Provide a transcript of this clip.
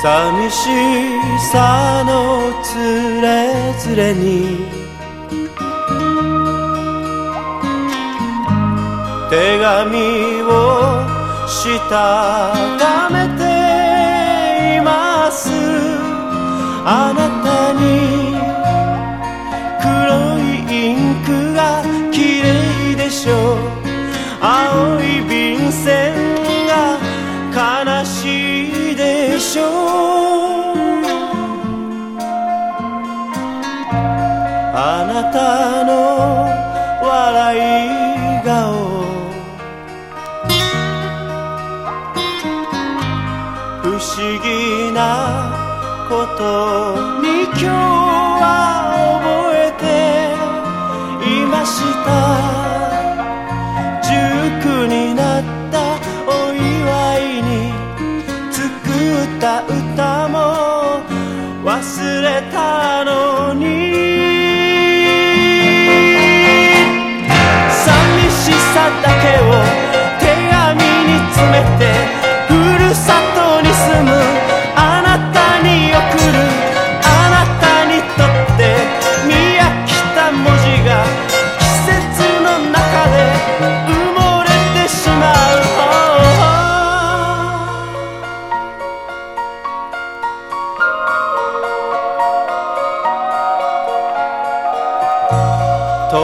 寂しさのつれづれに手紙をしたためています。あなたに黒いインクが綺麗でしょう。青い便箋が悲しいでしょう。あなたの笑い顔不思議なことに今日は覚えていました。19になったお祝いに作った歌も忘れたのに、寂しさだけを手紙に詰めてふるさとに住むあなたに送る。あなたにとって見飽きた文字が季節の中で